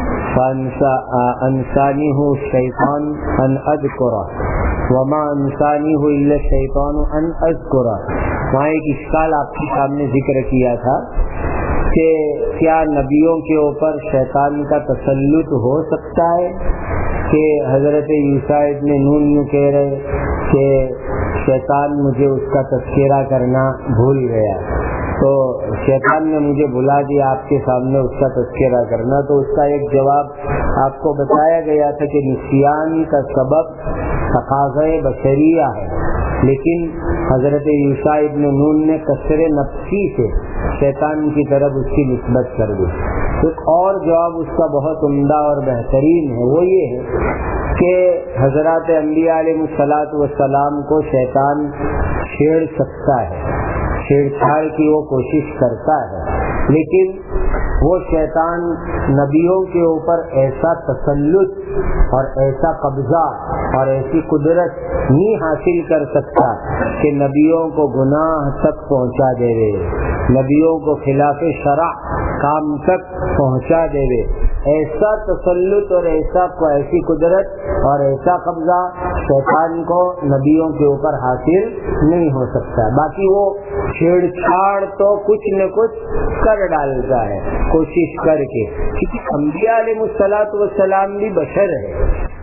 انسانی ہو شیطان ان اذکرا وما انسانی ہو الا شیطان ان اذکرا. وہاں ایک اشکال آپ کے سامنے ذکر کیا تھا کہ کیا نبیوں کے اوپر شیطان کا تسلط ہو سکتا ہے, کہ حضرت عیسیٰ ابن نون یوں کہہ رہے کہ شیطان مجھے اس کا تذکرہ کرنا بھول گیا, تو شیطان نے مجھے بلا دیا آپ کے سامنے اس کا تذکرہ کرنا. تو اس کا ایک جواب آپ کو بتایا گیا تھا کہ نسیان کا سبب تقاضۂ بشریہ ہے, لیکن حضرت عیسیٰ ابن نون نے کثر نفسی سے شیطان کی طرف اس کی نسبت کر دی. ایک اور جواب اس کا بہت عمدہ اور بہترین ہے, وہ یہ ہے کہ حضرات انبیاء علیہ الصلاۃ والسلام کو شیطان چھیڑ سکتا ہے, چھیڑ چھاڑ کی وہ کوشش کرتا ہے, لیکن وہ شیطان نبیوں کے اوپر ایسا تسلط اور ایسا قبضہ اور ایسی قدرت نہیں حاصل کر سکتا کہ نبیوں کو گناہ تک پہنچا دے وے, نبیوں کو خلاف شرع کام تک پہنچا دے وے. ایسا تسلط اور ایسی قدرت اور ایسا قبضہ شیطان کو نبیوں کے اوپر حاصل نہیں ہو سکتا. باقی وہ چھیڑ چھاڑ تو کچھ نہ کچھ کر ڈالتا ہے کوشش کر کے, کیونکہ انبیاء علیہ الصلوۃ والسلام بھی بشر ہے,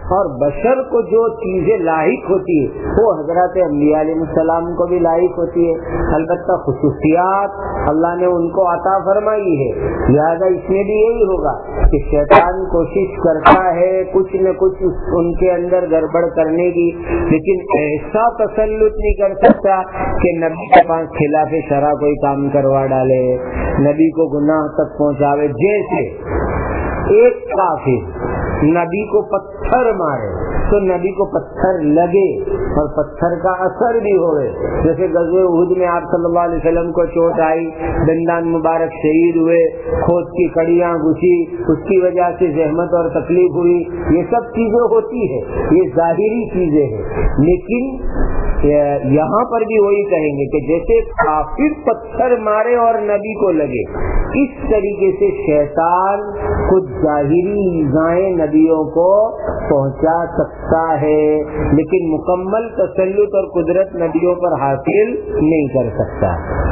اور بشر کو جو چیزیں لاحق ہوتی ہے وہ حضرات انبیاء علیہ السلام کو بھی لاحق ہوتی ہے. البتہ خصوصیات اللہ نے ان کو عطا فرمائی ہے. لہذا اس میں بھی یہی ہوگا کہ شیطان کوشش کرتا ہے کچھ نہ کچھ ان کے اندر گڑبڑ کرنے کی، لیکن ایسا تسلط نہیں کر سکتا کہ نبی کے پاس خلاف شرع کوئی کام کروا ڈالے، نبی کو گناہ تک پہنچاوے. جیسے ایک کافر نبی کو پتھر مارے تو نبی کو پتھر لگے اور پتھر کا اثر بھی ہوئے. جیسے غزوہ احد میں آپ صلی اللہ علیہ وسلم کو چوٹ آئی، دندان مبارک شہید ہوئے، کھوج کی کڑیاں گھسی، اس کی وجہ سے زحمت اور تکلیف ہوئی. یہ سب چیزیں ہوتی ہے، یہ ظاہری چیزیں ہیں. لیکن یہاں پر بھی وہی کہیں گے کہ جیسے کافر پتھر مارے اور نبی کو لگے، اس طریقے سے شیطان کچھ ظاہری ایذائیں نبیوں کو پہنچا سکتا ہے، لیکن مکمل تسلط اور قدرت نبیوں پر حاصل نہیں کر سکتا.